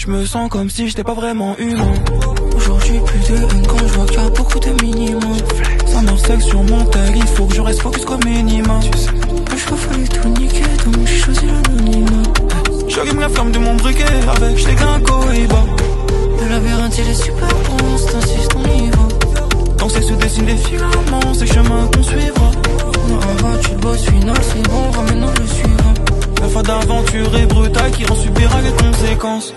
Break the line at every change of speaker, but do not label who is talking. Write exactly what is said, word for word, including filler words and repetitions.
Je me sens comme si j'étais pas vraiment humain.
Aujourd'hui plus de haine quand je vois qu'il y a beaucoup de minimum.
Ça m'arsexe sur mon tel, il faut que je reste focus comme minimum.
Je fois fallu tout niquer donc j'ai choisi l'anonymat.
J'allume la flamme de mon briquet avec j't'ai qu'un cohiba.
Le labyrinthe il est super pour l'instant si c'est ton niveau.
Tant que c'est se dessinent des filaments, c'est chemin qu'on suivra.
Ah, tu bosses final c'est bon, ramène-nous le suivant.
La fois d'aventure est brutale qui en subira les conséquences.